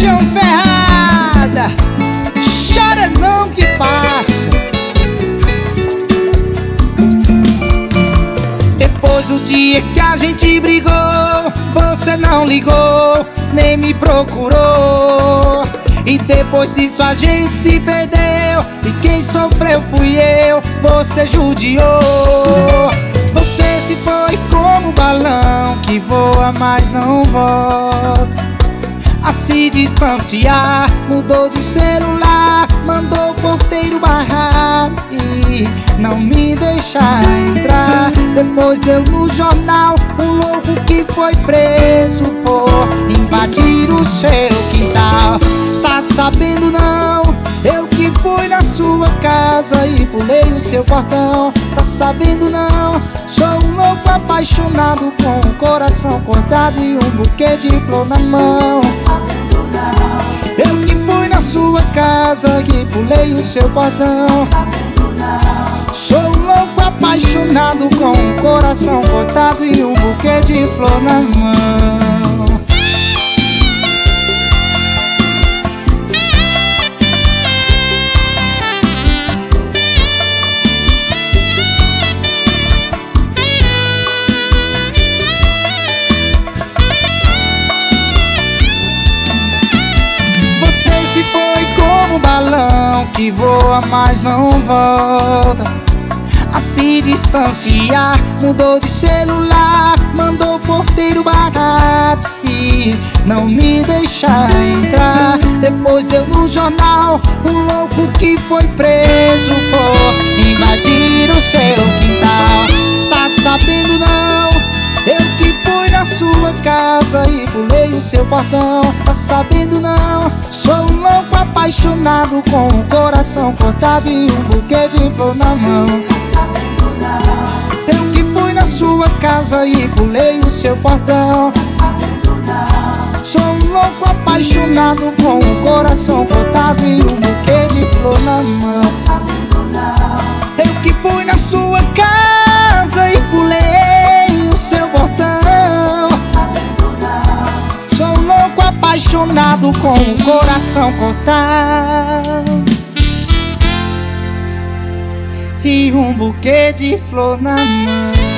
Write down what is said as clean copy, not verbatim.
paixão ferrada, chora não que passa. Depois do dia que a gente brigou, você não ligou, nem me procurou. E depois disso a gente se perdeu, e quem sofreu fui eu, você judiou. Você se foi como um balão que voa, mas não volta. A se distanciar, mudou de celular, mandou o porteiro barrar e não me deixar entrar. Depois deu no jornal um louco que foi preso por invadir o seu quintal. Tá sabendo não? Eu que fui na sua casa e pulei o seu portão. Tá sabendo não? Sou um louco apaixonado com o coração cortado e um buquê de flor na mão. Tá sabendo não? Eu que fui na sua casa e pulei o seu portão. Tá sabendo não? Sou um louco apaixonado com o coração cortado e um buquê de flor na mão. Se foi como um balão que voa, mas não volta. A se distanciar, mudou de celular, mandou o porteiro barrar e não me deixar entrar. Depois deu no jornal um louco que foi preso por invadir o seu quintal. Tá sabendo não? Eu que fui na sua casa e pulei o seu portão. Tá sabendo não? Sou um louco apaixonado com o coração cortado e um buquê de flor na mão. Tá sabendo não? Eu que fui na sua casa e pulei o seu portão. Tá sabendo não? Sou um louco apaixonado com o coração cortado e um buquê de flor na mão. Tá sabendo não? Eu que fui na sua casa e pulei o seu portão. Tá sabendo não? Sou um louco apaixonado com o coração cortado e um buquê de flor na mão.